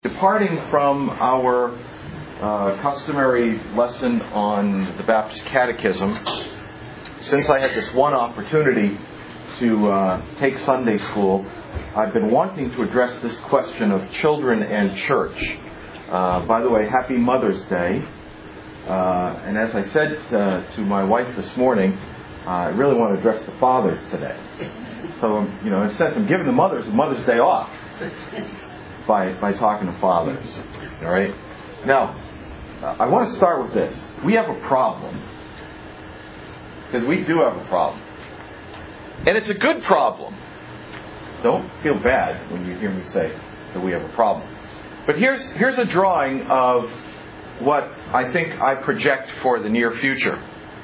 Departing from our customary lesson on the Baptist Catechism, since I had this one opportunity to take Sunday school, I've been wanting to address this question of children and church. By the way, Happy Mother's Day. And as I said to my wife this morning, I really want to address the fathers today. So, in a sense, I'm giving the mothers Mother's Day off by talking to fathers. All right? Now, I want to start with this. We have a problem. Because we do have a problem. And it's a good problem. Don't feel bad when you hear me say that we have a problem. But here's a drawing of what I think I project for the near future.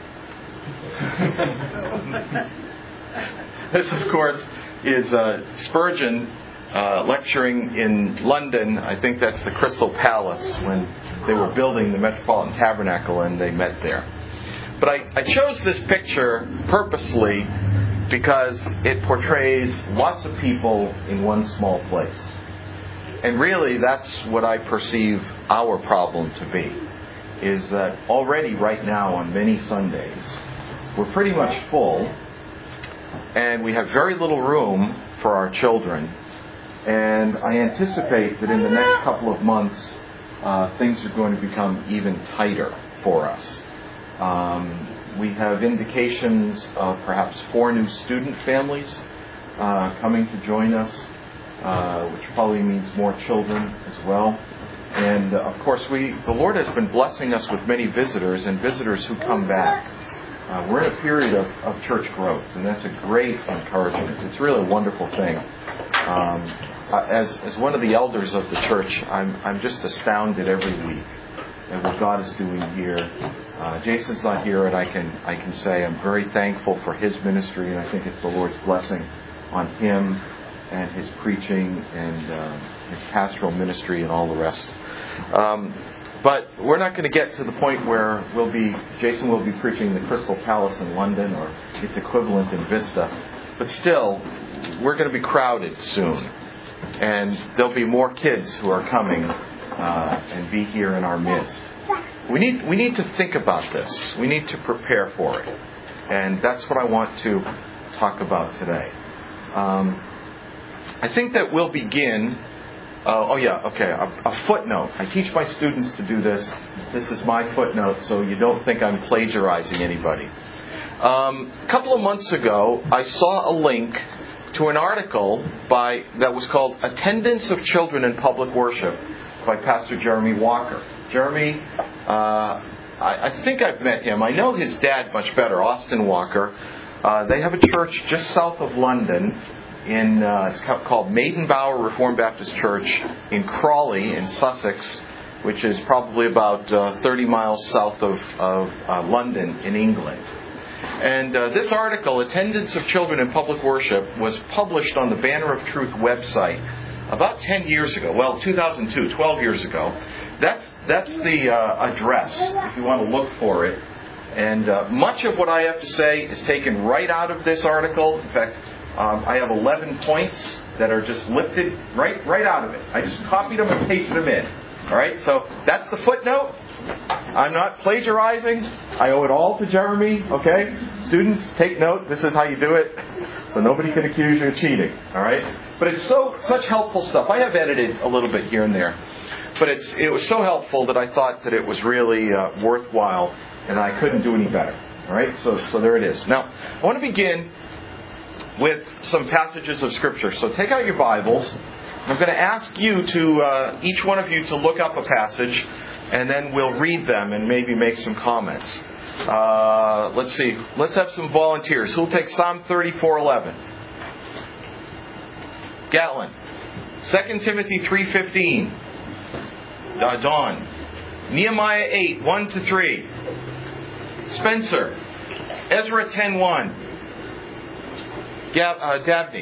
This, of course, is Spurgeon lecturing in London. I think that's the Crystal Palace when they were building the Metropolitan Tabernacle and they met there. But I chose this picture purposely because it portrays lots of people in one small place. And really, that's what I perceive our problem to be, is that already right now on many Sundays, we're pretty much full, and we have very little room for our children. And I anticipate that in the next couple of months, things are going to become even tighter for us. We have indications of perhaps 4 new student families coming to join us, which probably means more children as well. And of course, the Lord has been blessing us with many visitors and visitors who come back. We're in a period of church growth, and that's a great encouragement. It's really a wonderful thing. As one of the elders of the church, I'm just astounded every week at what God is doing here. Jason's not here, and I can say I'm very thankful for his ministry, and I think it's the Lord's blessing on him and his preaching and his pastoral ministry and all the rest. But we're not going to get to the point where Jason will be preaching the Crystal Palace in London or its equivalent in Vista. But still, we're going to be crowded soon. And there'll be more kids who are coming and be here in our midst. We need to think about this. We need to prepare for it. And that's what I want to talk about today. I think that we'll begin... a footnote. I teach my students to do this. This is my footnote, so you don't think I'm plagiarizing anybody. A couple of months ago, I saw a link to an article that was called Attendance of Children in Public Worship by Pastor Jeremy Walker. Jeremy, I think I've met him. I know his dad much better, Austin Walker. They have a church just south of London. It's called Maidenbower Reformed Baptist Church in Crawley in Sussex, which is probably about 30 miles south of London in England. And this article, Attendance of Children in Public Worship, was published on the Banner of Truth website about 10 years ago. Well, 2002, 12 years ago. That's the address, if you want to look for it. And much of what I have to say is taken right out of this article. In fact, I have 11 points that are just lifted right out of it. I just copied them and pasted them in. All right, so that's the footnote. I'm not plagiarizing. I owe it all to Jeremy. Okay, students, take note. This is how you do it, so nobody can accuse you of cheating. All right, but it's such helpful stuff. I have edited a little bit here and there, but it was so helpful that I thought that it was really worthwhile, and I couldn't do any better. All right, so there it is. Now I want to begin with some passages of Scripture. So take out your Bibles. I'm going to ask you each one of you to look up a passage, and then we'll read them and maybe make some comments. Let's see. Let's have some volunteers. Who'll take Psalm 34:11? Gatlin. 2 Timothy 3:15. Dawn. Nehemiah 8, 1-3. Spencer. Ezra 10:1. Dabney.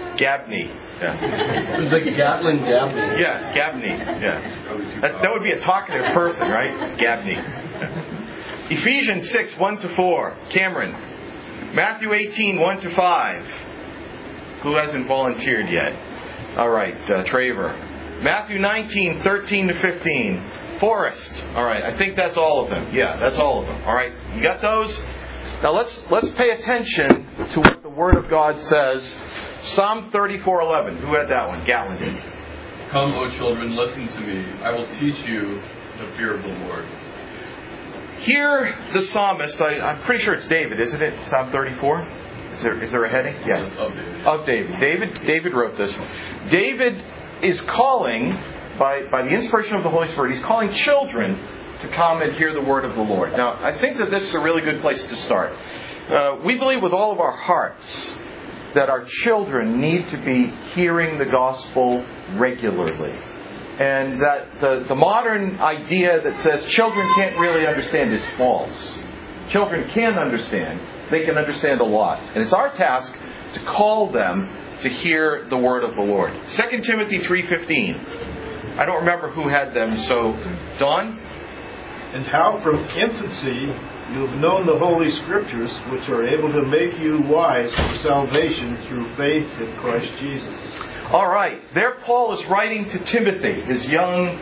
Yeah. It was like Gatlin Dabney. Yeah, Gabney. Yeah. That would be a talkative person, right? Gabney. Ephesians 6, 1-4. Cameron. Matthew 18, 1-5. Who hasn't volunteered yet? All right, Traver. Matthew 19, 13 to 15. Forrest. All right, I think that's all of them. Yeah, that's all of them. All right, you got those? Now let's pay attention to what the Word of God says. Psalm 34:11. Who had that one? Gatlin did. Come, O children, listen to me. I will teach you the fear of the Lord. Here, the psalmist, I'm pretty sure it's David, isn't it? Psalm 34? Is there a heading? Yes. It's of David. Of David. David wrote this. David is calling, by the inspiration of the Holy Spirit, he's calling children to come and hear the word of the Lord. Now, I think that this is a really good place to start. We believe with all of our hearts that our children need to be hearing the gospel regularly. And that the modern idea that says children can't really understand is false. Children can understand. They can understand a lot. And it's our task to call them to hear the word of the Lord. 2 Timothy 3:15. I don't remember who had them, so Don? And how from infancy you have known the Holy Scriptures, which are able to make you wise for salvation through faith in Christ Jesus. All right. There Paul is writing to Timothy, his young,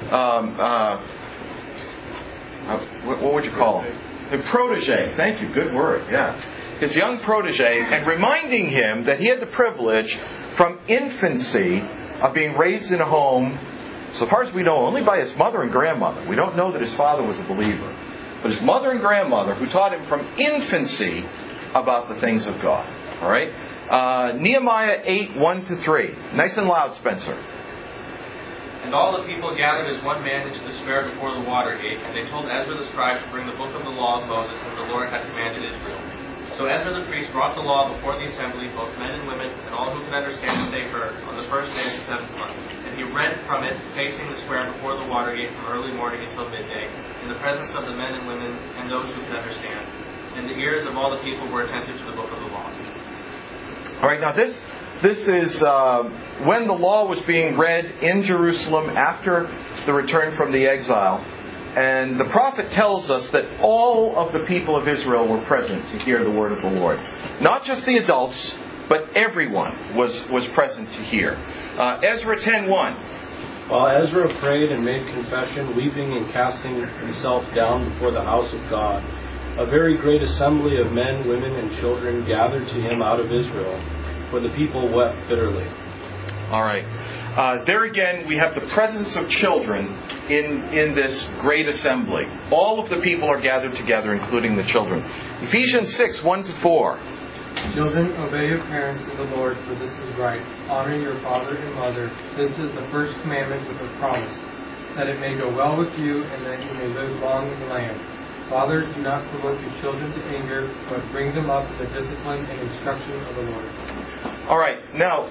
what would you call him? A protege. Thank you. Good word. Yeah. His young protege, and reminding him that he had the privilege from infancy of being raised in a home, so far as we know, only by his mother and grandmother. We don't know that his father was a believer. But his mother and grandmother, who taught him from infancy about the things of God. All right? Nehemiah 8, 1-3. Nice and loud, Spencer. And all the people gathered as one man into the square before the water gate, and they told Ezra the scribe to bring the book of the law of Moses as the Lord had commanded Israel. So Ezra the priest brought the law before the assembly, both men and women, and all who could understand what they heard, on the first day of the 7th month. And he read from it, facing the square before the water gate from early morning until midday, in the presence of the men and women and those who could understand. And the ears of all the people were attentive to the book of the law. All right, now this is when the law was being read in Jerusalem after the return from the exile. And the prophet tells us that all of the people of Israel were present to hear the word of the Lord. Not just the adults, but everyone was present to hear. Ezra 10:1. While Ezra prayed and made confession, weeping and casting himself down before the house of God, a very great assembly of men, women, and children gathered to him out of Israel, for the people wept bitterly. All right. There again, we have the presence of children in this great assembly. All of the people are gathered together, including the children. Ephesians 6, 1-4. Children, obey your parents in the Lord, for this is right. Honor your father and mother. This is the first commandment with a promise, that it may go well with you and that you may live long in the land. Fathers, do not provoke your children to anger, but bring them up in the discipline and instruction of the Lord. All right. Now,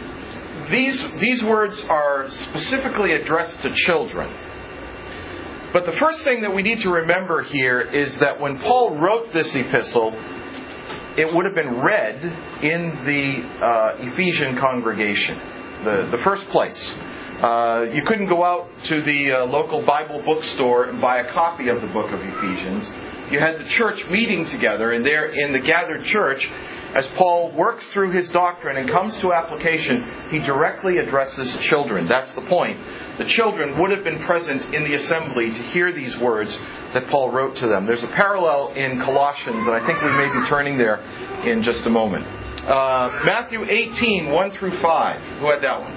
these words are specifically addressed to children. But the first thing that we need to remember here is that when Paul wrote this epistle, it would have been read in the Ephesian congregation, the first place. You couldn't go out to the local Bible bookstore and buy a copy of the book of Ephesians. You had the church meeting together, and there in the gathered church, as Paul works through his doctrine and comes to application, he directly addresses children. That's the point. The children would have been present in the assembly to hear these words that Paul wrote to them. There's a parallel in Colossians, and I think we may be turning there in just a moment. Matthew 18, 1-5. Who had that one?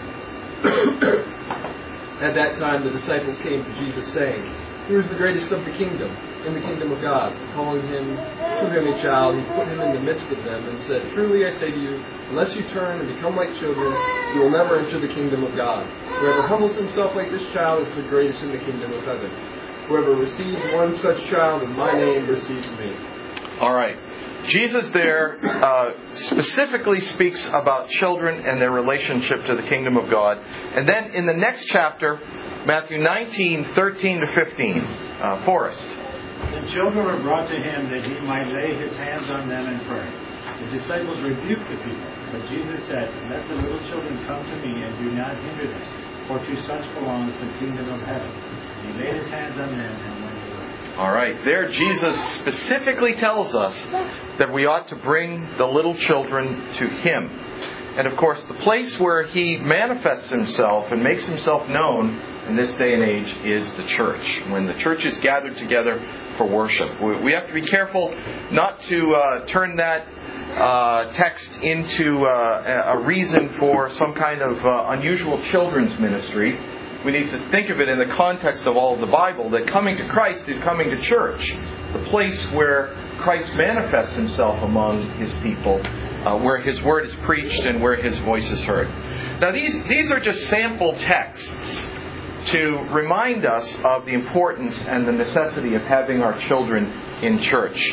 At that time the disciples came to Jesus saying, "Who is the greatest of the kingdom, in the kingdom of God?" Calling him a child, he put him in the midst of them and said, "Truly I say to you, unless you turn and become like children, you will never enter the kingdom of God. Whoever humbles himself like this child is the greatest in the kingdom of heaven. Whoever receives one such child in my name receives me." All right. Jesus there specifically speaks about children and their relationship to the kingdom of God. And then in the next chapter, Matthew 19, 13-15. Forrest. The children were brought to him that he might lay his hands on them and pray. The disciples rebuked the people, but Jesus said, "Let the little children come to me and do not hinder them, for to such belongs the kingdom of heaven." He laid his hands on them and went away. All right. There Jesus specifically tells us that we ought to bring the little children to him. And of course, the place where He manifests Himself and makes Himself known in this day and age is the church, when the church is gathered together for worship. We have to be careful not to turn that text into a reason for some kind of unusual children's ministry. We need to think of it in the context of all of the Bible, that coming to Christ is coming to church, the place where Christ manifests Himself among His people, where His Word is preached and where His voice is heard. Now these are just sample texts to remind us of the importance and the necessity of having our children in church.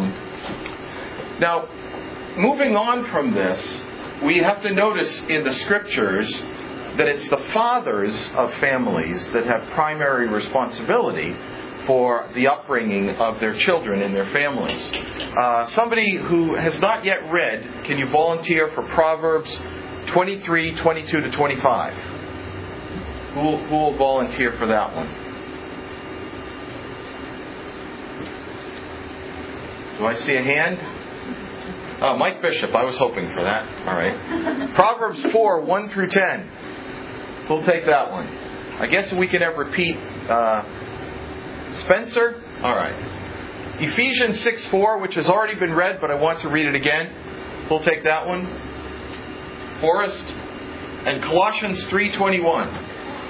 Now, moving on from this, we have to notice in the Scriptures that it's the fathers of families that have primary responsibility for the upbringing of their children in their families. Somebody who has not yet read, can you volunteer for Proverbs 23, 22 to 25? Who will volunteer for that one? Do I see a hand? Oh, Mike Bishop. I was hoping for that. All right. Proverbs 4, 1 through 10. Who'll take that one? I guess we can have repeat. Spencer? All right. Ephesians 6, 4, which has already been read, but I want to read it again. Who'll take that one? Forrest? And Colossians 3:21.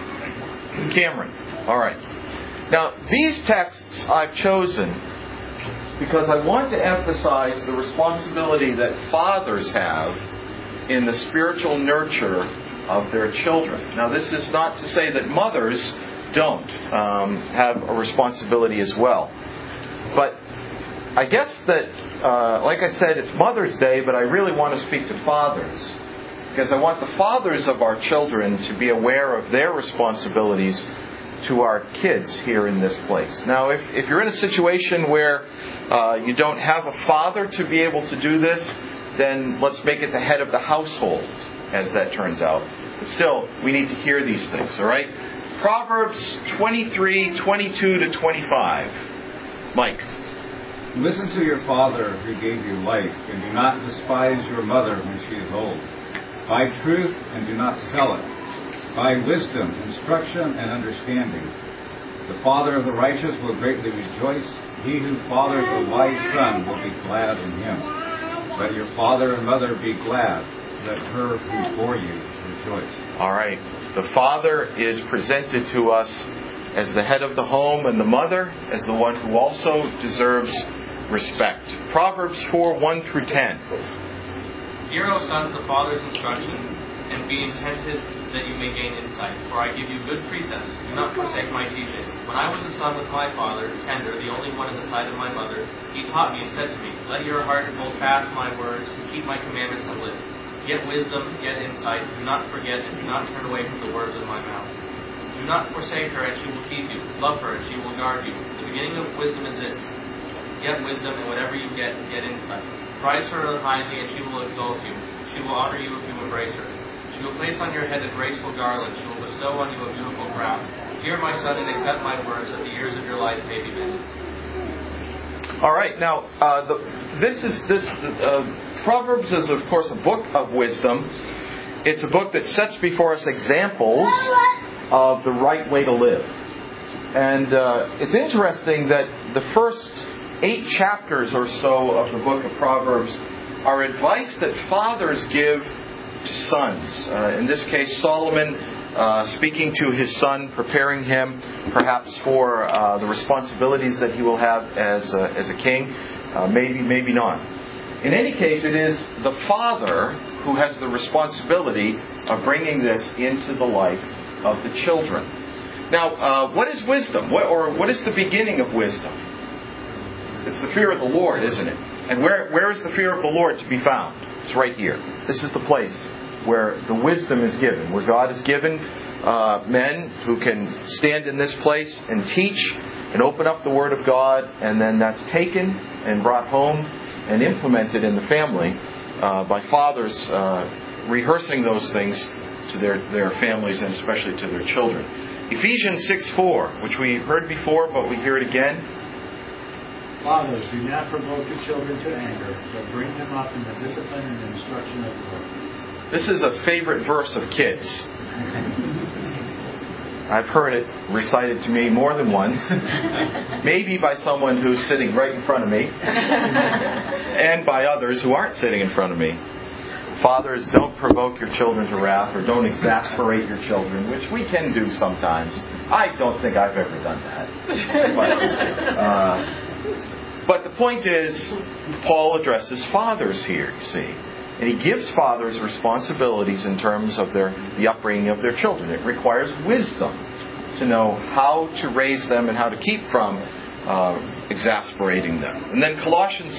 Cameron. All right. Now, these texts I've chosen because I want to emphasize the responsibility that fathers have in the spiritual nurture of their children. Now, this is not to say that mothers don't have a responsibility as well. But I guess that, like I said, it's Mother's Day, but I really want to speak to fathers, because I want the fathers of our children to be aware of their responsibilities to our kids here in this place. Now, if you're in a situation where you don't have a father to be able to do this, then let's make it the head of the household, as that turns out. But still, we need to hear these things, all right? Proverbs 23, 22 to 25. Mike. Listen to your father who gave you life, and do not despise your mother when she is old. Buy truth and do not sell it. Buy wisdom, instruction, and understanding. The father of the righteous will greatly rejoice. He who fathers a wise son will be glad in him. Let your father and mother be glad. Let her who bore you rejoice. All right. The father is presented to us as the head of the home, and the mother as the one who also deserves respect. Proverbs 4, 1 through 10. Hear, O sons, the father's instructions, and be attentive that you may gain insight. For I give you good precepts. Do not forsake my teaching. When I was a son with my father, tender, the only one in the sight of my mother, he taught me and said to me, Let your heart hold fast my words, and keep my commandments and live. Get wisdom, get insight. Do not forget, and do not turn away from the words of my mouth. Do not forsake her, and she will keep you. Love her, and she will guard you. The beginning of wisdom is this. Get wisdom, and whatever you get insight. Prize her highly, and she will exalt you. She will honor you if you embrace her. She will place on your head a graceful garland. She will bestow on you a beautiful crown. Hear, my son, and accept my words, that the years of your life may be many. All right. Now, Proverbs is, of course, a book of wisdom. It's a book that sets before us examples of the right way to live. And it's interesting that the first 8 chapters or so of the book of Proverbs are advice that fathers give to sons. In this case, Solomon speaking to his son, preparing him perhaps for the responsibilities that he will have as a king. Maybe not. In any case, it is the father who has the responsibility of bringing this into the life of the children. Now, what is wisdom? What is the beginning of wisdom? It's the fear of the Lord, isn't it? And where is the fear of the Lord to be found? It's right here. This is the place where the wisdom is given, where God has given men who can stand in this place and teach and open up the Word of God, and then that's taken and brought home and implemented in the family by fathers rehearsing those things to their families and especially to their children. Ephesians 6:4, which we heard before, but we hear it again. Fathers, do not provoke your children to anger, but bring them up in the discipline and instruction of the Lord. This is a favorite verse of kids. I've heard it recited to me more than once, maybe by someone who's sitting right in front of me, and by others who aren't sitting in front of me. Fathers, don't provoke your children to wrath, or don't exasperate your children, which we can do sometimes. I don't think I've ever done that. But the point is, Paul addresses fathers here, you see. And he gives fathers responsibilities in terms of the upbringing of their children. It requires wisdom to know how to raise them and how to keep from exasperating them. And then Colossians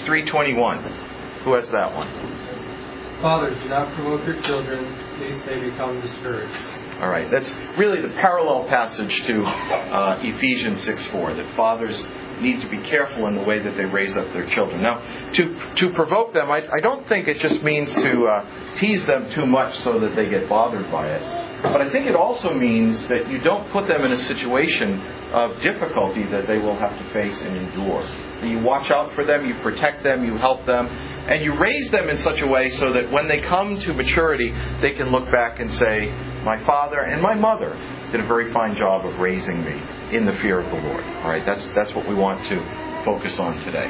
3:21. Who has that one? Fathers, do not provoke your children, lest they become discouraged. All right. That's really the parallel passage to Ephesians 6:4, that fathers need to be careful in the way that they raise up their children. Now, to provoke them, I don't think it just means to tease them too much so that they get bothered by it. But I think it also means that you don't put them in a situation of difficulty that they will have to face and endure. You watch out for them, you protect them, you help them, and you raise them in such a way so that when they come to maturity, they can look back and say, my father and my mother did a very fine job of raising me in the fear of the Lord. All right, that's what we want to focus on today.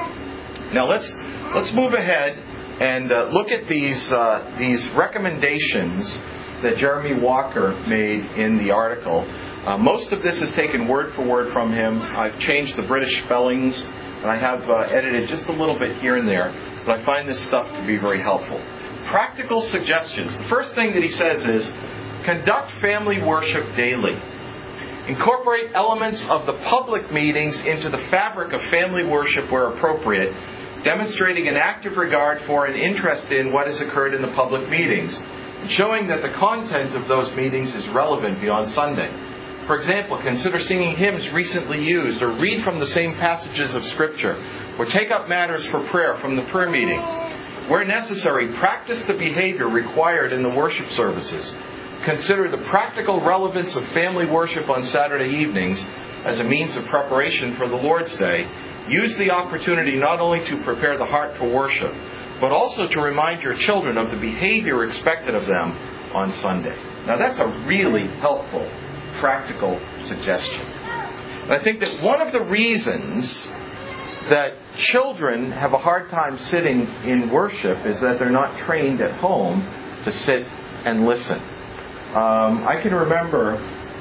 Now let's move ahead and look at these recommendations that Jeremy Walker made in the article. Most of this is taken word for word from him. I've changed the British spellings, and I have edited just a little bit here and there, but I find this stuff to be very helpful. Practical suggestions. The first thing that he says is, conduct family worship daily. Incorporate elements of the public meetings into the fabric of family worship where appropriate, demonstrating an active regard for and interest in what has occurred in the public meetings, showing that the content of those meetings is relevant beyond Sunday. For example, consider singing hymns recently used, or read from the same passages of Scripture, or take up matters for prayer from the prayer meeting. Where necessary, practice the behavior required in the worship services. Consider the practical relevance of family worship on Saturday evenings as a means of preparation for the Lord's Day. Use the opportunity not only to prepare the heart for worship, but also to remind your children of the behavior expected of them on Sunday. Now that's a really helpful, practical suggestion. And I think that one of the reasons that children have a hard time sitting in worship is that they're not trained at home to sit and listen. I can remember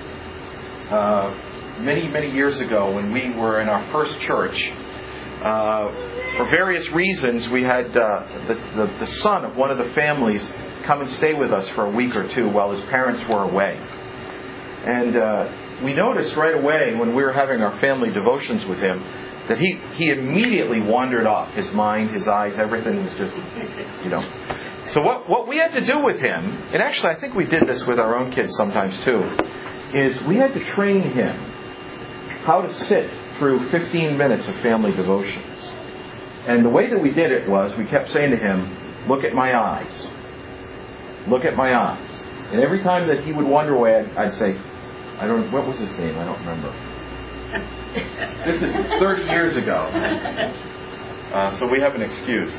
many years ago when we were in our first church. For various reasons, we had the son of one of the families come and stay with us for a week or two while his parents were away. And we noticed right away when we were having our family devotions with him that he immediately wandered off. His mind, his eyes, everything was just, So what we had to do with him, and actually I think we did this with our own kids sometimes too, is we had to train him how to sit through 15 minutes of family devotions. And the way that we did it was we kept saying to him, look at my eyes. Look at my eyes. And every time that he would wander away, I'd say, what was his name? I don't remember. This is 30 years ago. So we have an excuse.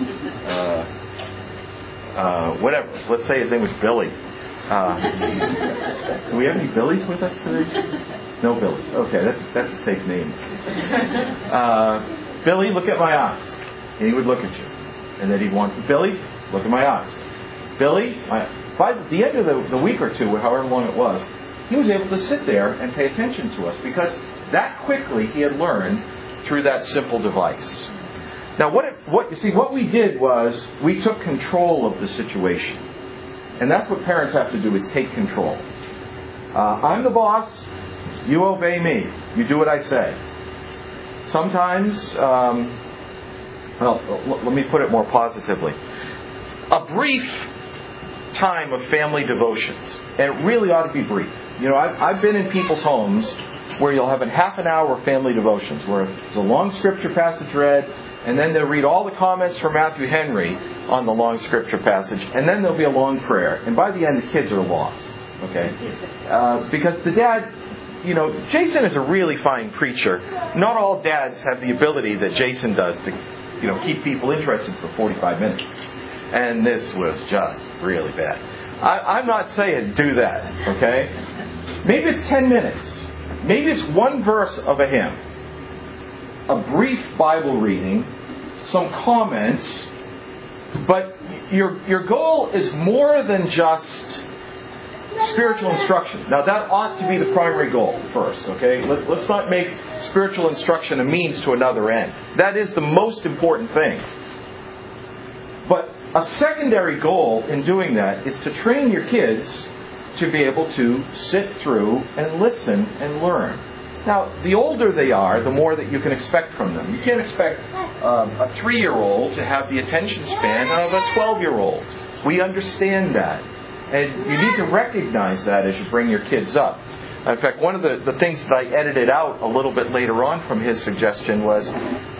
Whatever. Let's say his name was Billy. Do we have any Billies with us today? No Billies. Okay, that's a safe name. Billy, look at my eyes. And he would look at you. And then he'd want, Billy, look at my eyes. Billy, by the end of the week or two, however long it was, he was able to sit there and pay attention to us because that quickly he had learned through that simple device. Now, what we did was we took control of the situation. And that's what parents have to do, is take control. I'm the boss. You obey me. You do what I say. Sometimes, let me put it more positively. A brief time of family devotions, and it really ought to be brief. I've been in people's homes where you'll have a half an hour of family devotions, where there's a long scripture passage read, and then they'll read all the comments from Matthew Henry on the long scripture passage, and then there'll be a long prayer. And by the end, the kids are lost. Okay? Because the dad, Jason is a really fine preacher. Not all dads have the ability that Jason does to, keep people interested for 45 minutes. and this was just really bad. I'm not saying do that, okay? Maybe it's 10 minutes. Maybe it's one verse of a hymn. A brief Bible reading, some comments, but your goal is more than just spiritual instruction. Now that ought to be the primary goal first, okay? Let's not make spiritual instruction a means to another end. That is the most important thing. But a secondary goal in doing that is to train your kids to be able to sit through and listen and learn. Now, the older they are, the more that you can expect from them. You can't expect a 3-year-old to have the attention span of a 12-year-old. We understand that. And you need to recognize that as you bring your kids up. In fact, one of the things that I edited out a little bit later on from his suggestion was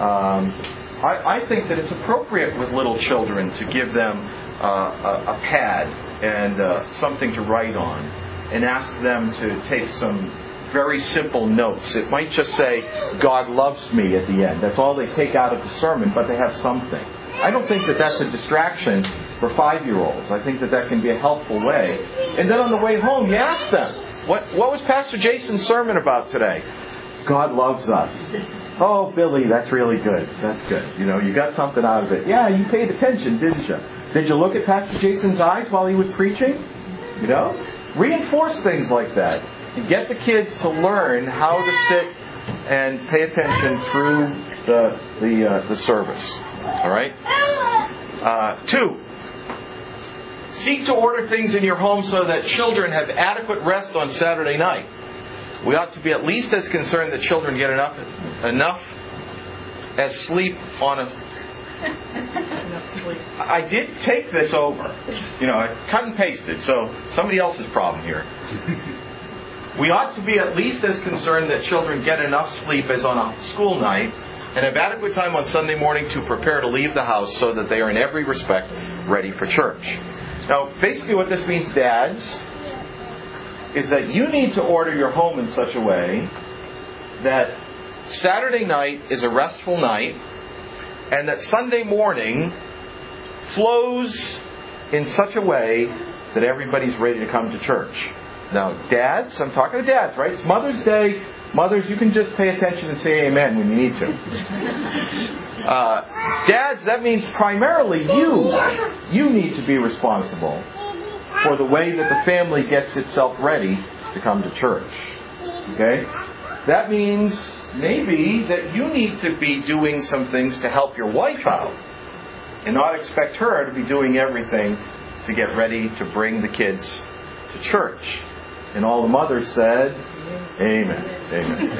I think that it's appropriate with little children to give them a pad and something to write on and ask them to take some very simple notes. It might just say, God loves me at the end. That's all they take out of the sermon, but they have something. I don't think that that's a distraction for 5-year-olds. I think that that can be a helpful way. And then on the way home, you ask them, what was Pastor Jason's sermon about today? God loves us. Oh, Billy, that's really good. That's good. You got something out of it. Yeah, you paid attention, didn't you? Did you look at Pastor Jason's eyes while he was preaching? Reinforce things like that. And get the kids to learn how to sit and pay attention through the service. All right? 2. Seek to order things in your home so that children have adequate rest on Saturday night. We ought to be at least as concerned that children get enough as sleep on a... I did take this over. I cut and pasted, so somebody else's problem here. We ought to be at least as concerned that children get enough sleep as on a school night and have adequate time on Sunday morning to prepare to leave the house so that they are in every respect ready for church. Now, basically what this means, dads, is that you need to order your home in such a way that Saturday night is a restful night and that Sunday morning flows in such a way that everybody's ready to come to church. Now, dads, I'm talking to dads, right? It's Mother's Day. Mothers, you can just pay attention and say amen when you need to. Dads, that means primarily you need to be responsible for the way that the family gets itself ready to come to church. Okay? That means maybe that you need to be doing some things to help your wife out and not expect her to be doing everything to get ready to bring the kids to church. And all the mothers said, amen. Amen.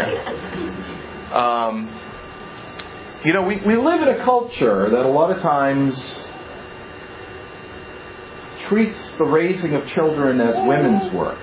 Yeah. We live in a culture that a lot of times treats the raising of children as women's work,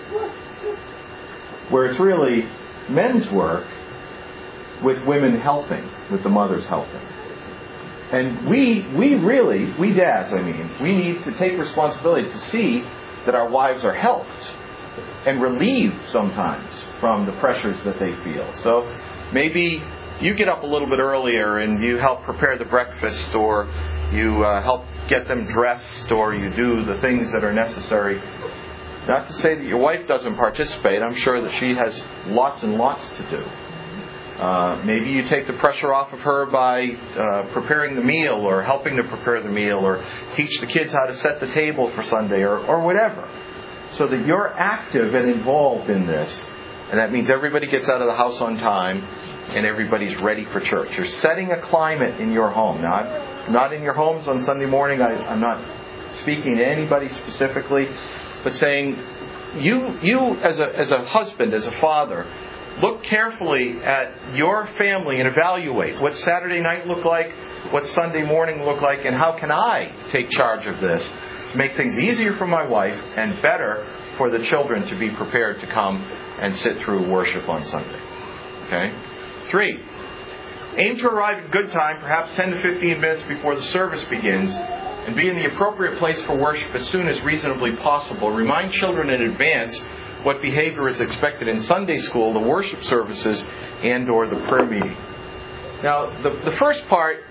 where it's really men's work with women helping, with the mothers helping. And we dads, we need to take responsibility to see that our wives are helped and relieved sometimes from the pressures that they feel. So maybe you get up a little bit earlier and you help prepare the breakfast, or you help get them dressed, or you do the things that are necessary. Not to say that your wife doesn't participate. I'm sure that she has lots and lots to do. Maybe you take the pressure off of her by preparing the meal, or helping to prepare the meal, or teach the kids how to set the table for Sunday, or whatever. So that you're active and involved in this. And that means everybody gets out of the house on time and everybody's ready for church. You're setting a climate in your home. Now, not in your homes on Sunday morning. I'm not speaking to anybody specifically, but saying you as a husband, as a father, look carefully at your family and evaluate what Saturday night look like, what Sunday morning look like, and how can I take charge of this, make things easier for my wife and better for the children to be prepared to come and sit through worship on Sunday. Okay? 3. Aim to arrive at good time, perhaps 10 to 15 minutes before the service begins, and be in the appropriate place for worship as soon as reasonably possible. Remind children in advance what behavior is expected in Sunday school, the worship services, and or the prayer meeting. Now, the first part,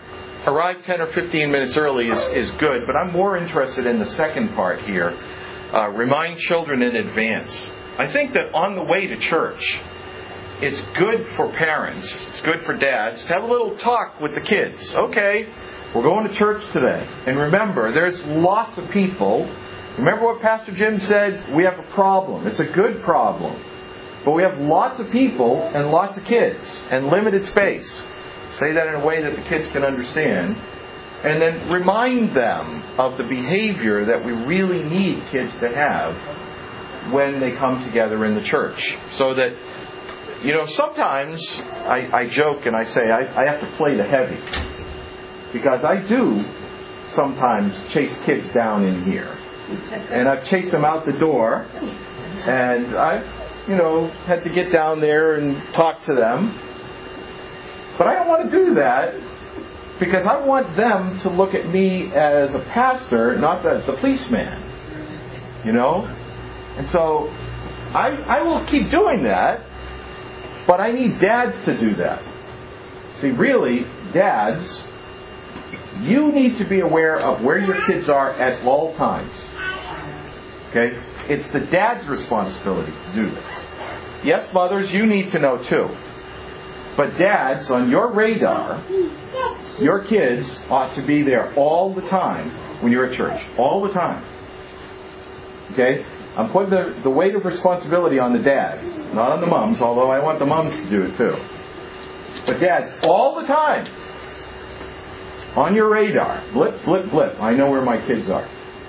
arrive 10 or 15 minutes early is good, but I'm more interested in the second part here. Remind children in advance. I think that on the way to church, it's good for parents, it's good for dads to have a little talk with the kids. Okay, we're going to church today. And remember, there's lots of people. Remember what Pastor Jim said? We have a problem. It's a good problem. But we have lots of people and lots of kids and limited space. Say that in a way that the kids can understand. And then remind them of the behavior that we really need kids to have when they come together in the church. So that, sometimes I joke and I say I have to play the heavy. Because I do sometimes chase kids down in here. And I've chased them out the door. And I've, had to get down there and talk to them. But I don't want to do that because I want them to look at me as a pastor, not as the policeman. And so I will keep doing that, but I need dads to do that. See, really, dads, you need to be aware of where your kids are at all times. Okay? It's the dad's responsibility to do this. Yes, mothers, you need to know too. But dads, on your radar, your kids ought to be there all the time when you're at church. All the time. Okay? I'm putting the weight of responsibility on the dads, not on the moms, although I want the moms to do it too. But dads, all the time, on your radar, blip, blip, blip. I know where my kids are.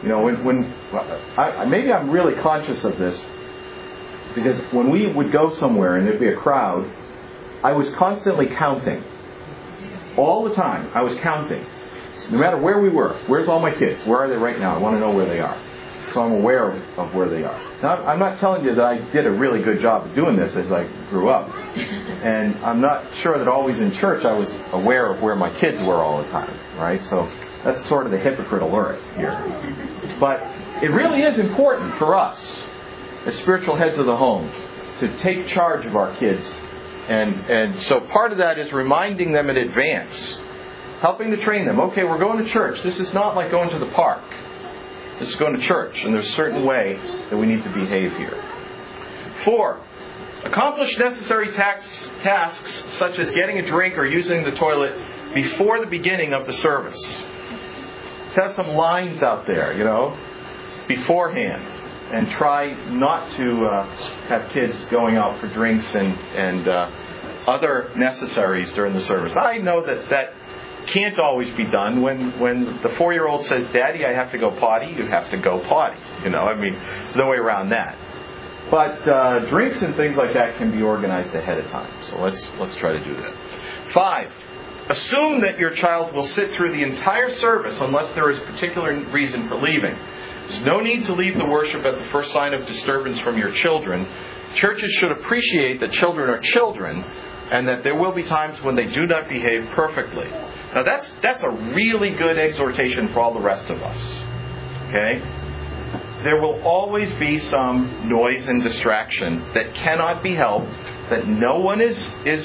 Maybe I'm really conscious of this, because when we would go somewhere and there'd be a crowd, I was constantly counting. All the time, I was counting. No matter where we were. Where's all my kids? Where are they right now? I want to know where they are. So I'm aware of where they are. Now, I'm not telling you that I did a really good job of doing this as I grew up. And I'm not sure that always in church I was aware of where my kids were all the time. Right? So that's sort of the hypocrite alert here. But it really is important for us, as spiritual heads of the home, to take charge of our kids. And so part of that is reminding them in advance. Helping to train them. Okay, we're going to church. This is not like going to the park. This is going to church. And there's a certain way that we need to behave here. 4. Accomplish necessary tasks such as getting a drink or using the toilet before the beginning of the service. Let's have some lines out there, beforehand. And try not to have kids going out for drinks and other necessaries during the service. I know that can't always be done. When the 4-year-old says, "Daddy, I have to go potty," you have to go potty. There's no way around that. But drinks and things like that can be organized ahead of time. So let's try to do that. 5. Assume that your child will sit through the entire service unless there is a particular reason for leaving. There's no need to leave the worship at the first sign of disturbance from your children. Churches should appreciate that children are children and that there will be times when they do not behave perfectly. Now that's a really good exhortation for all the rest of us. Okay? There will always be some noise and distraction that cannot be helped, that no one is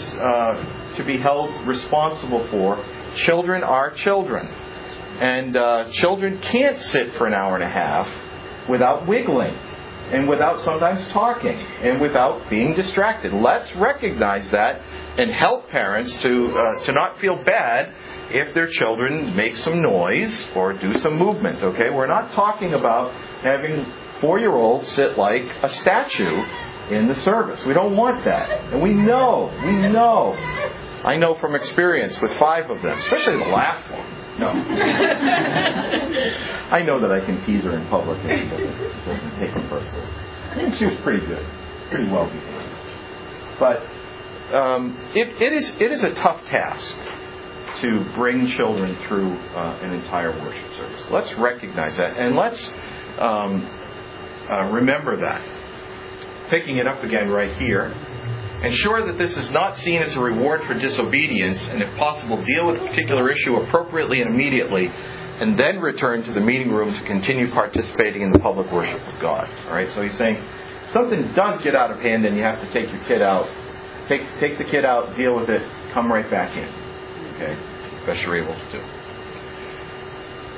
to be held responsible for. Children are children. And children can't sit for an hour and a half without wiggling and without sometimes talking and without being distracted. Let's recognize that and help parents to not feel bad if their children make some noise or do some movement. Okay, we're not talking about having 4-year-olds sit like a statue in the service. We don't want that. And we know. I know from experience with 5 of them, especially the last one. No. I know that I can tease her in public and she doesn't take it personally. I think she was pretty good. Pretty well behaved. But it is a tough task to bring children through an entire worship service. Let's recognize that and let's remember that. Picking it up again right here. Ensure that this is not seen as a reward for disobedience, and if possible, deal with a particular issue appropriately and immediately, and then return to the meeting room to continue participating in the public worship of God. All right. So he's saying, if something does get out of hand, and you have to take your kid out. Take the kid out, deal with it, come right back in. Okay, as best you're able to do.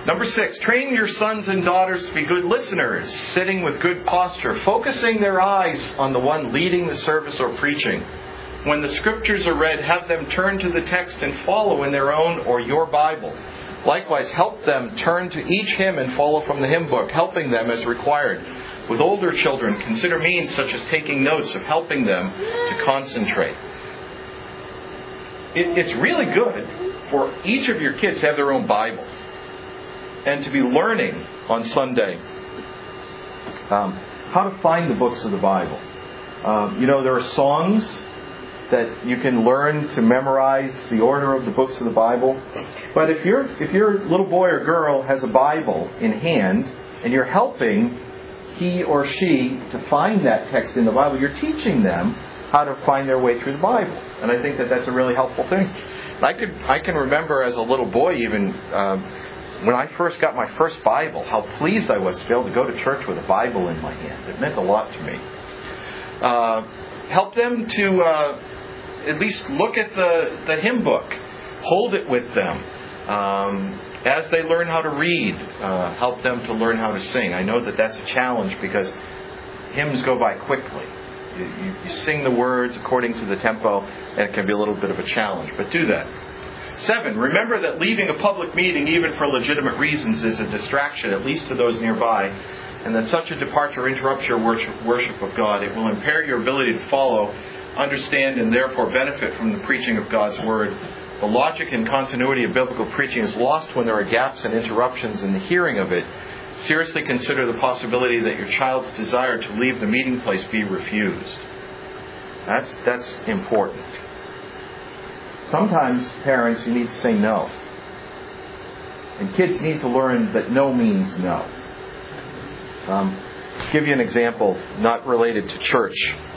Number 6, train your sons and daughters to be good listeners, sitting with good posture, focusing their eyes on the one leading the service or preaching. When the scriptures are read, have them turn to the text and follow in their own or your Bible. Likewise, help them turn to each hymn and follow from the hymn book, helping them as required. With older children, consider means such as taking notes of helping them to concentrate. It's really good for each of your kids to have their own Bible and to be learning on Sunday how to find the books of the Bible. There are songs that you can learn to memorize the order of the books of the Bible. But if your little boy or girl has a Bible in hand and you're helping he or she to find that text in the Bible, you're teaching them how to find their way through the Bible. And I think that that's a really helpful thing. I can remember as a little boy even when I first got my first Bible, how pleased I was to be able to go to church with a Bible in my hand. It meant a lot to me. Help them to at least look at the hymn book. Hold it with them. As they learn how to read, help them to learn how to sing. I know that that's a challenge because hymns go by quickly. You sing the words according to the tempo, and it can be a little bit of a challenge. But do that. 7, remember that leaving a public meeting, even for legitimate reasons, is a distraction, at least to those nearby, and that such a departure interrupts your worship of God. It will impair your ability to follow, understand, and therefore benefit from the preaching of God's Word. The logic and continuity of biblical preaching is lost when there are gaps and interruptions in the hearing of it. Seriously consider the possibility that your child's desire to leave the meeting place be refused. That's important. Sometimes, parents, you need to say no. And kids need to learn that no means no. Give you an example, not related to church.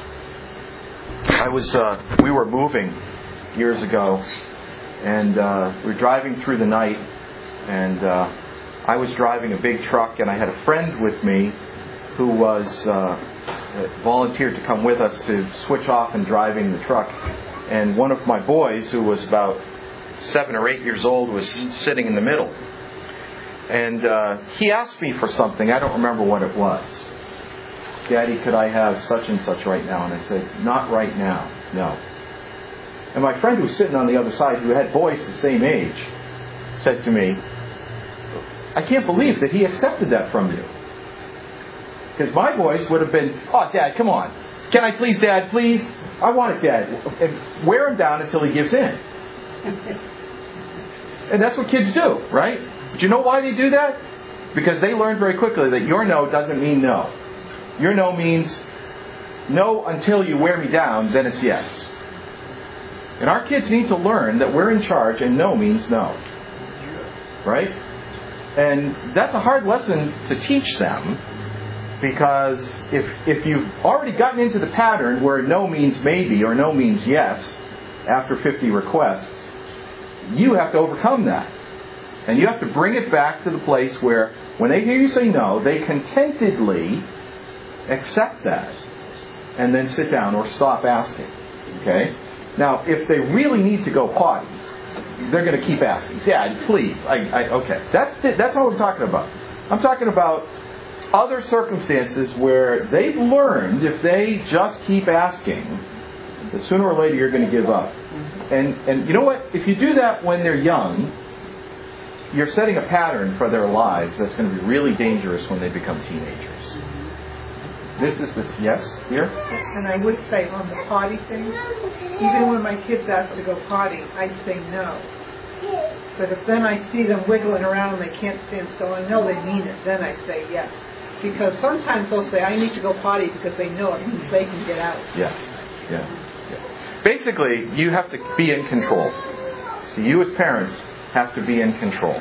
We were moving years ago, and we were driving through the night, and I was driving a big truck, and I had a friend with me who was volunteered to come with us to switch off and driving the truck. And one of my boys, who was about 7 or 8 years old, was sitting in the middle. And he asked me for something. I don't remember what it was. Daddy, could I have such and such right now? And I said, not right now, no. And my friend who was sitting on the other side, who had boys the same age, said to me, I can't believe that he accepted that from you. Because my boys would have been, oh, Dad, come on. Can I please, Dad, please? I want it, Dad. And wear him down until he gives in. And that's what kids do, right? But you know why they do that? Because they learn very quickly that your no doesn't mean no. Your no means no until you wear me down, then it's yes. And our kids need to learn that we're in charge and no means no. Right? And that's a hard lesson to teach them, because if you've already gotten into the pattern where no means maybe or no means yes after 50 requests, you have to overcome that. And you have to bring it back to the place where when they hear you say no, they contentedly accept that and then sit down or stop asking. Okay? Now, if they really need to go potty, they're going to keep asking, Dad, please. Okay. That's what I'm talking about. I'm talking about other circumstances where they've learned if they just keep asking, that sooner or later you're going to give up. And you know what? If you do that when they're young, you're setting a pattern for their lives that's going to be really dangerous when they become teenagers. This is yes, here? And I would say on the potty thing, even when my kids ask to go potty, I say no. But if then I see them wiggling around and they can't stand still, I know they mean it, then I say yes. Because sometimes they'll say, I need to go potty, because they know it means they can get out. Yeah. Basically, you have to be in control. So you as parents have to be in control.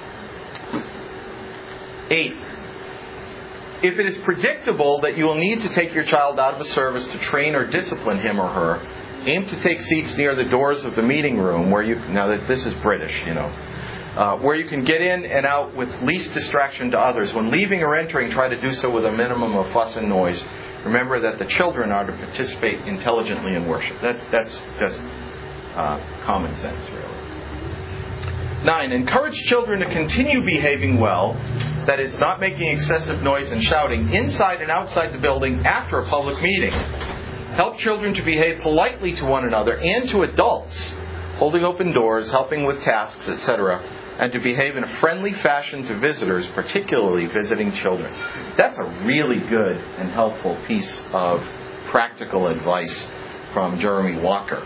8. If it is predictable that you will need to take your child out of a service to train or discipline him or her, aim to take seats near the doors of the meeting room where you, now that this is British, where you can get in and out with least distraction to others. When leaving or entering, try to do so with a minimum of fuss and noise. Remember that the children are to participate intelligently in worship. That's just common sense, really. 9. Encourage children to continue behaving well, that is, not making excessive noise and shouting, inside and outside the building after a public meeting. Help children to behave politely to one another and to adults, holding open doors, helping with tasks, etc., and to behave in a friendly fashion to visitors, particularly visiting children. That's a really good and helpful piece of practical advice from Jeremy Walker.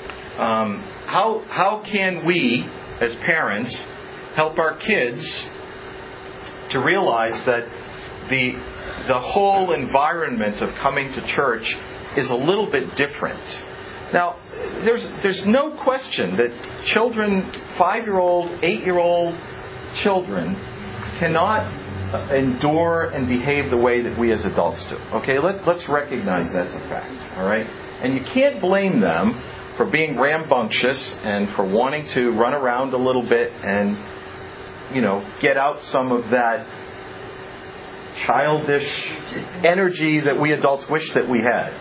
How can we, as parents, help our kids to realize that the whole environment of coming to church is a little bit different? Now, there's no question that children, 5-year-old, 8-year-old children, cannot endure and behave the way that we as adults do. Okay, let's recognize that's a fact. All right, and you can't blame them for being rambunctious and for wanting to run around a little bit and, get out some of that childish energy that we adults wish that we had.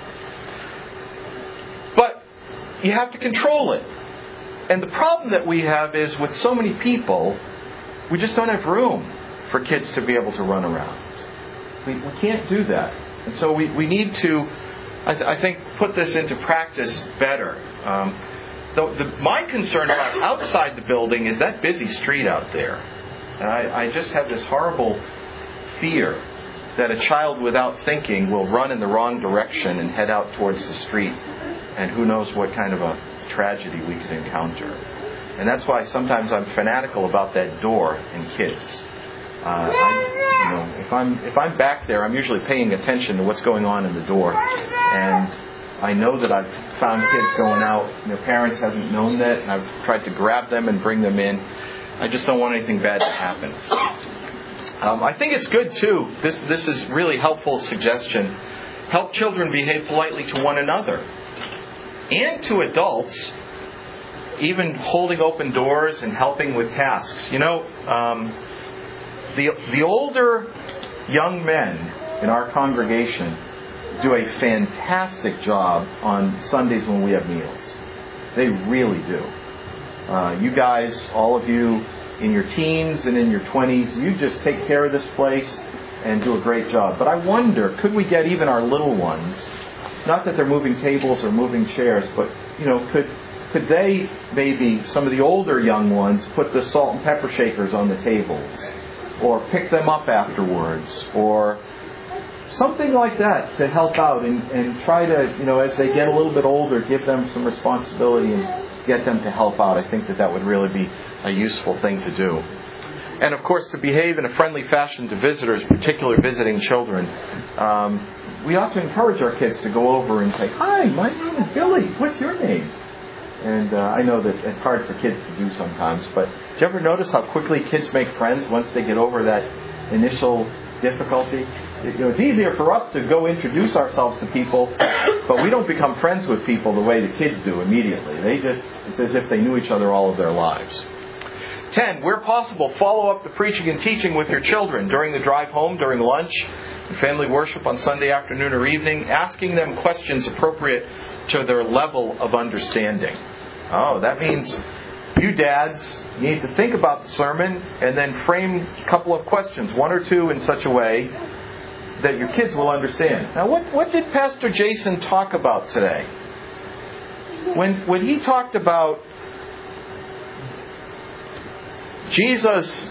But you have to control it. And the problem that we have is with so many people, we just don't have room for kids to be able to run around. We can't do that. And so we need to, I think, put this into practice better. My concern about outside the building is that busy street out there. And I just have this horrible fear that a child without thinking will run in the wrong direction and head out towards the street. And who knows what kind of a tragedy we could encounter. And that's why sometimes I'm fanatical about that door in kids. If I'm back there, I'm usually paying attention to what's going on in the door. And I know that I've found kids going out, and their parents haven't known that, and I've tried to grab them and bring them in. I just don't want anything bad to happen. I think it's good, too. This is really helpful suggestion. Help children behave politely to one another and to adults, even holding open doors and helping with tasks. The older young men in our congregation do a fantastic job on Sundays when we have meals. They really do. You guys, all of you in your teens and in your 20s, you just take care of this place and do a great job. But I wonder, could we get even our little ones, not that they're moving tables or moving chairs, but, could they, maybe some of the older young ones, put the salt and pepper shakers on the tables? Or pick them up afterwards? Or something like that to help out and try to, as they get a little bit older, give them some responsibility and get them to help out. I think that would really be a useful thing to do. And of course, to behave in a friendly fashion to visitors, particularly visiting children. We ought to encourage our kids to go over and say, "Hi, my name is Billy. What's your name?" And I know that it's hard for kids to do sometimes, but do you ever notice how quickly kids make friends once they get over that initial difficulty? It's easier for us to go introduce ourselves to people, but we don't become friends with people the way the kids do immediately. It's as if they knew each other all of their lives. 10, where possible, follow up the preaching and teaching with your children during the drive home, during lunch, and family worship on Sunday afternoon or evening, asking them questions appropriate to their level of understanding. Oh, that means you dads need to think about the sermon and then frame a couple of questions, one or two, in such a way that your kids will understand. Now, what did Pastor Jason talk about today? When he talked about Jesus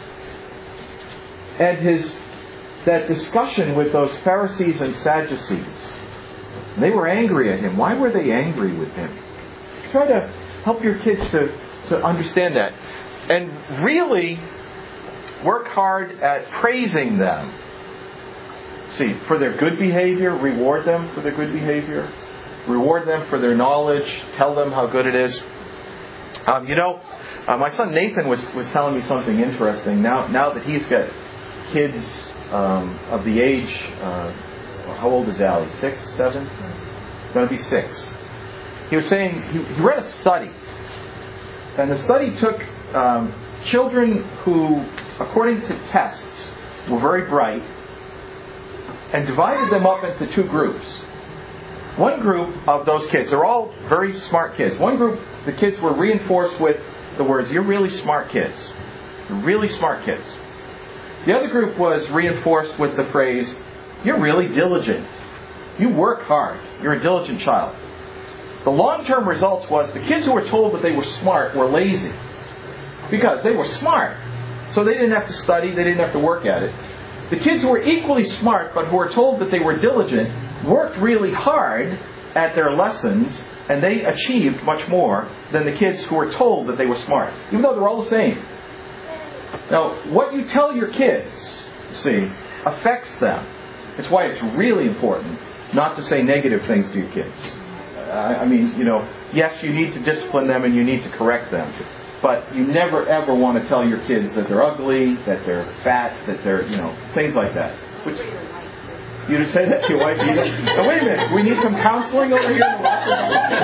and that discussion with those Pharisees and Sadducees, they were angry at him. Why were they angry with him? Try to help your kids to understand that. And really work hard at praising them. See, for their good behavior, reward them for their good behavior. Reward them for their knowledge. Tell them how good it is. My son Nathan was telling me something interesting. Now that he's got kids of the age, how old is Allie? 6, 7? Going to be 6. He was saying he read a study, and the study took children who, according to tests, were very bright, and divided them up into 2 groups. One group of those kids, they're all very smart kids. One group, the kids were reinforced with the words, "You're really smart kids. You're really smart kids." The other group was reinforced with the phrase, "You're really diligent. You work hard. You're a diligent child." The long-term results was the kids who were told that they were smart were lazy. Because they were smart. So they didn't have to study, they didn't have to work at it. The kids who were equally smart but who were told that they were diligent worked really hard at their lessons, and they achieved much more than the kids who were told that they were smart, even though they're all the same. Now, what you tell your kids, you see, affects them. It's why it's really important not to say negative things to your kids. I mean, yes, you need to discipline them and you need to correct them. But you never ever want to tell your kids that they're ugly, that they're fat, that they're, things like that. You would say that to your wife either? Now, wait a minute, we need some counseling over here in the locker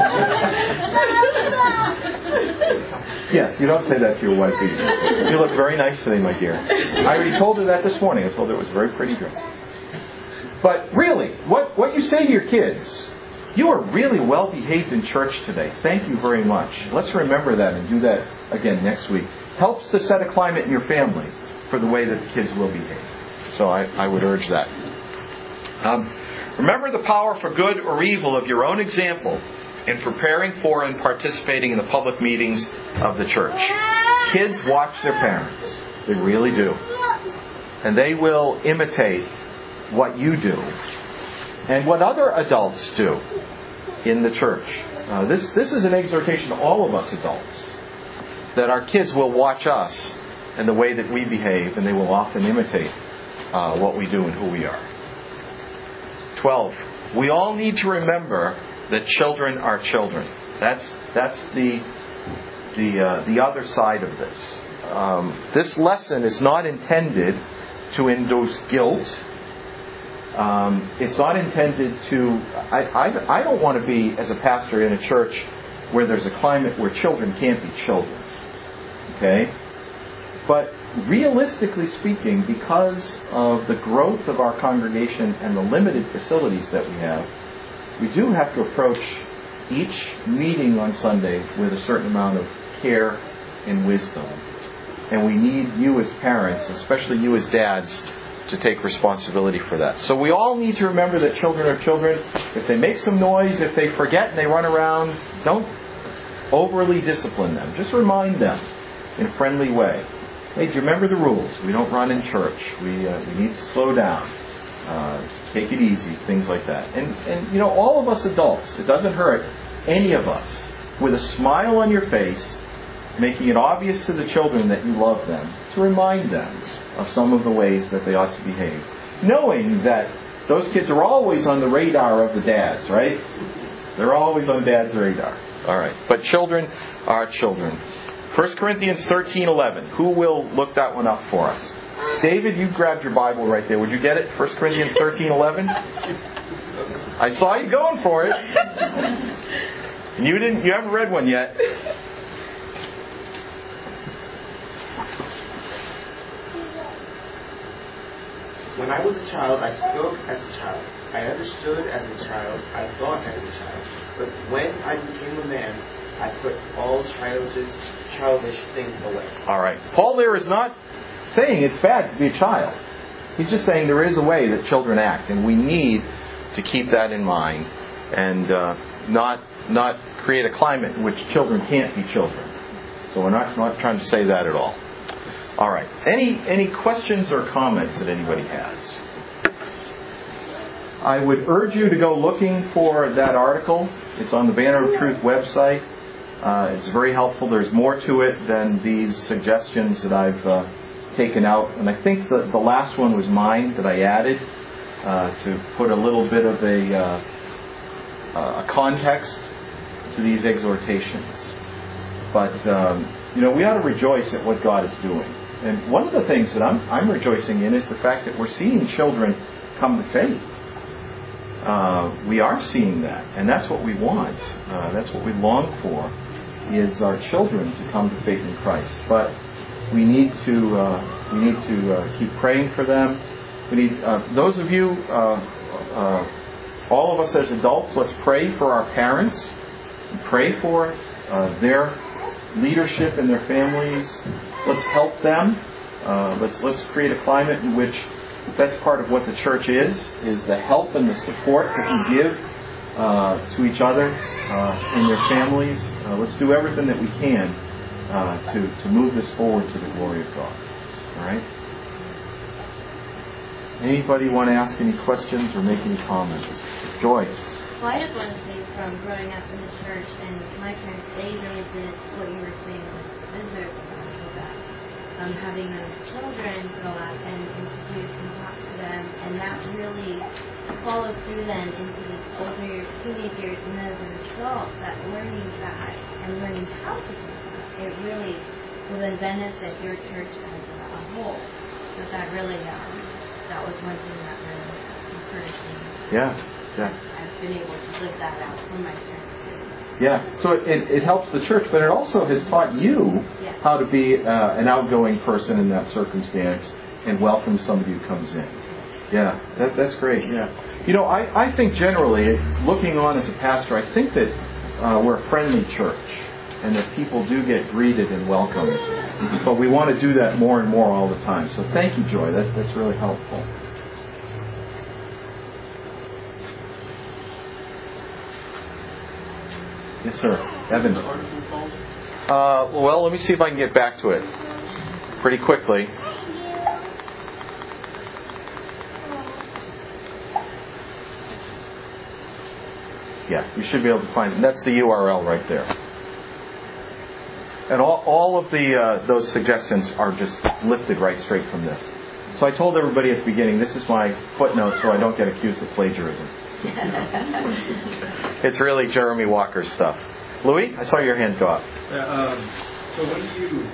room. Yes, you don't say that to your wife either. You look very nice today, my dear. I already told her that this morning. I told her it was a very pretty dress. But really, what you say to your kids, "You are really well behaved in church today. Thank you very much." Let's remember that and do that again next week. Helps to set a climate in your family for the way that the kids will behave. So I would urge that. Remember the power for good or evil of your own example in preparing for and participating in the public meetings of the church. Kids watch their parents. They really do. And they will imitate what you do and what other adults do in the church. This is an exhortation to all of us adults, that our kids will watch us and the way that we behave, and they will often imitate what we do and who we are. 12. We all need to remember that children are children. That's the other side of this. This lesson is not intended to induce guilt. It's not intended to... I don't want to be, as a pastor in a church, where there's a climate where children can't be children. Okay? But realistically speaking, because of the growth of our congregation and the limited facilities that we have, we do have to approach each meeting on Sunday with a certain amount of care and wisdom. And we need you as parents, especially you as dads, to take responsibility for that. So we all need to remember that children are children. If they make some noise, if they forget and they run around, don't overly discipline them. Just remind them in a friendly way. Hey, do you remember the rules? We don't run in church. We need to slow down. Take it easy. Things like that. And all of us adults, it doesn't hurt any of us, with a smile on your face, making it obvious to the children that you love them, to remind them of some of the ways that they ought to behave. Knowing that those kids are always on the radar of the dads, right? They're always on dad's radar. All right. But children are children. 1 Corinthians 13:11. Who will look that one up for us? David, you grabbed your Bible right there. Would you get it? 1 Corinthians 13:11. I saw you going for it. And you haven't read one yet. When I was a child, I spoke as a child. I understood as a child. I thought as a child. But when I became a man, I put all childish things away. All right. Paul there is not saying it's bad to be a child. He's just saying there is a way that children act, and we need to keep that in mind and not create a climate in which children can't be children. So we're not trying to say that at all. All right. Any questions or comments that anybody has? I would urge you to go looking for that article. It's on the Banner of Truth website. It's very helpful. There's more to it than these suggestions that I've taken out. And I think the last one was mine that I added to put a little bit of a context to these exhortations. But, we ought to rejoice at what God is doing. And one of the things that I'm rejoicing in is the fact that we're seeing children come to faith. We are seeing that, and that's what we want. That's what we long for, is our children to come to faith in Christ. But we need to keep praying for them. We need those of you, all of us as adults. Let's pray for our parents. And pray for their leadership in their families. Let's help them. Let's create a climate in which that's part of what the church is the help and the support that we give to each other in their families. Let's do everything that we can to move this forward to the glory of God. All right? Anybody want to ask any questions or make any comments? Joy. Well, I just want to say from growing up in the church and my parents, they really did what you were saying with visitors with that. Having those children go out and introduce and talk to them, and that really follows through then into the older teenage years and as an adult, that learning that and learning how to do that, it really will then benefit your church as a whole. So that really, that was one thing that really encouraged me. Yeah. I've been able to live that out for my parents. Yeah, so it helps the church, but it also has taught you how to be an outgoing person in that circumstance and welcome somebody who comes in. Yeah, that's great, yeah. You know, I think generally, looking on as a pastor, I think that we're a friendly church and that people do get greeted and welcomed. But we want to do that more and more all the time. So thank you, Joy. That's really helpful. Yes, sir. Evan. Well, let me see if I can get back to it pretty quickly. Yeah, you should be able to find it. That's the URL right there. And all of those suggestions are just lifted right straight from this. So I told everybody at the beginning, this is my footnote so I don't get accused of plagiarism. It's really Jeremy Walker's stuff. Louis, I saw your hand go up. So when do you...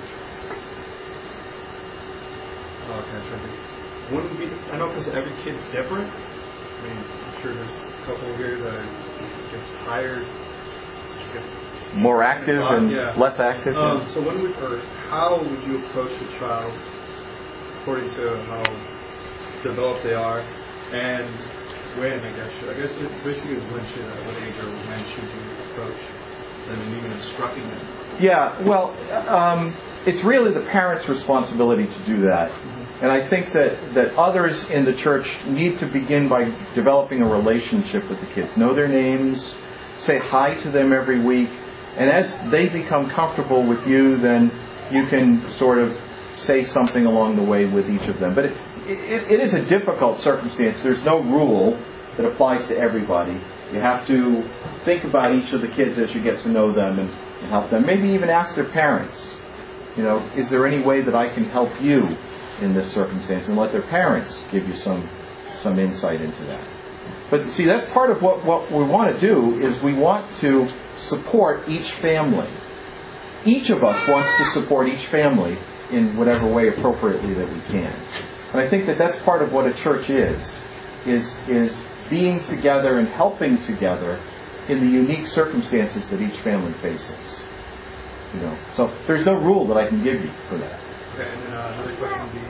I know because every kid's different. I mean, I'm sure there's a couple here that gets tired, more active and less active. So how would you approach a child according to how developed they are, and when? I guess it's basically what age or when should you approach them and even instructing them? Yeah, well, it's really the parents' responsibility to do that. And I think that others in the church need to begin by developing a relationship with the kids. Know their names, say hi to them every week, and as they become comfortable with you, then you can sort of say something along the way with each of them. But it is a difficult circumstance. There's no rule that applies to everybody. You have to think about each of the kids as you get to know them and help them. Maybe even ask their parents, is there any way that I can help you in this circumstance, and let their parents give you some insight into that. But see, that's part of what we want to do, is we want to support each family. Each of us wants to support each family in whatever way appropriately that we can. And I think that that's part of what a church is being together and helping together in the unique circumstances that each family faces. So there's no rule that I can give you for that. Okay, and then another question would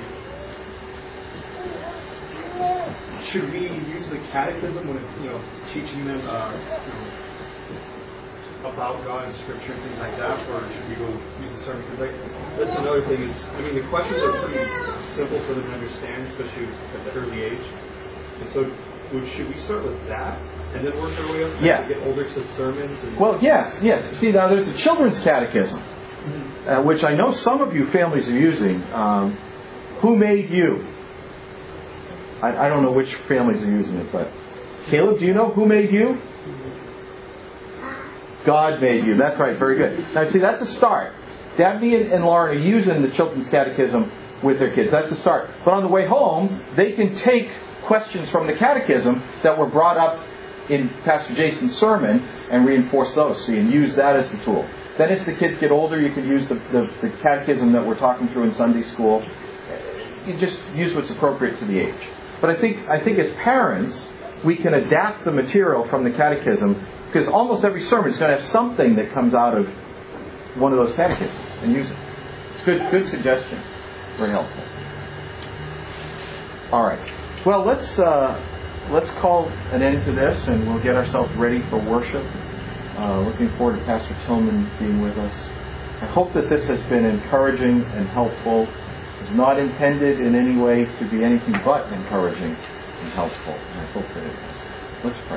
be, should we use the catechism when it's, teaching them, about God and Scripture and things like that, or should we go use the sermon? Because that's another thing is, the questions are pretty simple for them to understand, especially at the early age. And so, should we start with that and then work our way up to get older to sermons? Well, yes. See, now there's a children's catechism. Which I know some of you families are using. Who made you? I don't know which families are using it, but Caleb, do you know who made you? God made you. That's right. Very good. Now, see, that's a start. Dabney and Lauren are using the children's catechism with their kids. That's a start. But on the way home, they can take questions from the catechism that were brought up in Pastor Jason's sermon and reinforce those. See, and use that as the tool. Then as the kids get older, you can use the catechism that we're talking through in Sunday school. You just use what's appropriate to the age. But I think as parents, we can adapt the material from the catechism, because almost every sermon is going to have something that comes out of one of those catechisms, and use it. It's good suggestion. Very helpful. All right. Well, let's call an end to this, and we'll get ourselves ready for worship. Looking forward to Pastor Tillman being with us. I hope that this has been encouraging and helpful. It's not intended in any way to be anything but encouraging and helpful. And I hope that it is. Let's pray.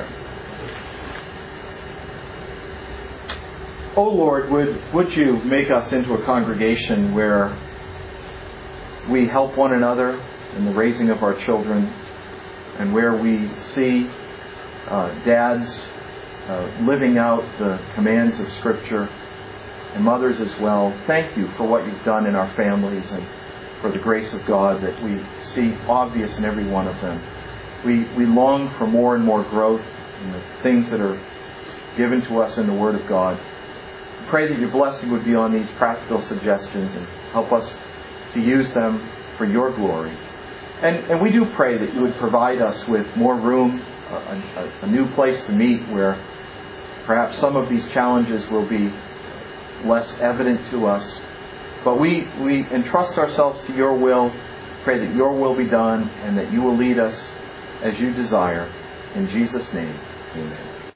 Oh Lord, would you make us into a congregation where we help one another in the raising of our children, and where we see dads living out the commands of Scripture, and mothers as well. Thank you for what you've done in our families and for the grace of God that we see obvious in every one of them. We long for more and more growth in the things that are given to us in the Word of God. Pray that your blessing would be on these practical suggestions and help us to use them for your glory. And we do pray that you would provide us with more room, a new place to meet where perhaps some of these challenges will be less evident to us. But we entrust ourselves to your will, pray that your will be done and that you will lead us as you desire. In Jesus' name, amen.